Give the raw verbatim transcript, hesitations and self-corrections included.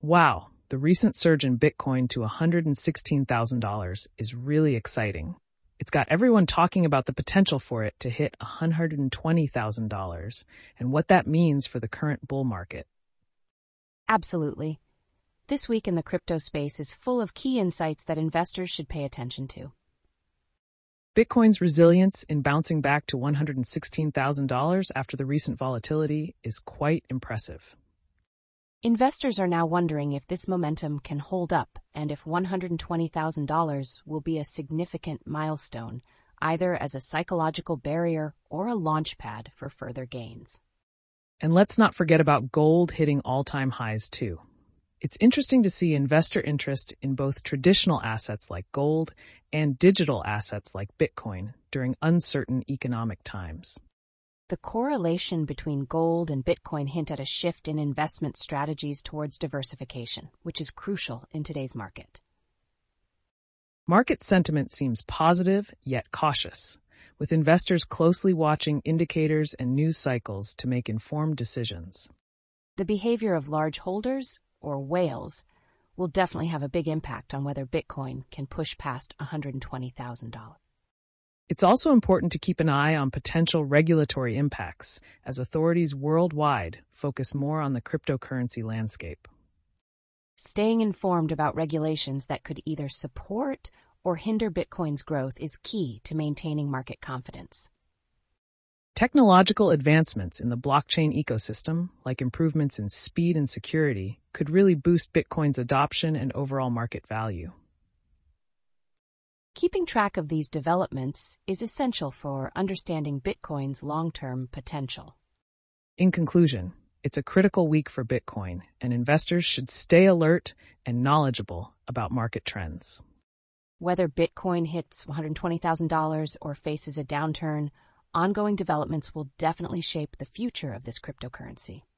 Wow, the recent surge in Bitcoin to one hundred sixteen thousand dollars is really exciting. It's got everyone talking about the potential for it to hit one hundred twenty thousand dollars and what that means for the current bull market. Absolutely. This week in the crypto space is full of key insights that investors should pay attention to. Bitcoin's resilience in bouncing back to one hundred sixteen thousand dollars after the recent volatility is quite impressive. Investors are now wondering if this momentum can hold up and if one hundred twenty thousand dollars will be a significant milestone, either as a psychological barrier or a launchpad for further gains. And let's not forget about gold hitting all-time highs too. It's interesting to see investor interest in both traditional assets like gold and digital assets like Bitcoin during uncertain economic times. The correlation between gold and Bitcoin hint at a shift in investment strategies towards diversification, which is crucial in today's market. Market sentiment seems positive yet cautious, with investors closely watching indicators and news cycles to make informed decisions. The behavior of large holders, or whales, will definitely have a big impact on whether Bitcoin can push past one hundred twenty thousand dollars. It's also important to keep an eye on potential regulatory impacts as authorities worldwide focus more on the cryptocurrency landscape. Staying informed about regulations that could either support or hinder Bitcoin's growth is key to maintaining market confidence. Technological advancements in the blockchain ecosystem, like improvements in speed and security, could really boost Bitcoin's adoption and overall market value. Keeping track of these developments is essential for understanding Bitcoin's long-term potential. In conclusion, it's a critical week for Bitcoin, and investors should stay alert and knowledgeable about market trends. Whether Bitcoin hits one hundred twenty thousand dollars or faces a downturn, ongoing developments will definitely shape the future of this cryptocurrency.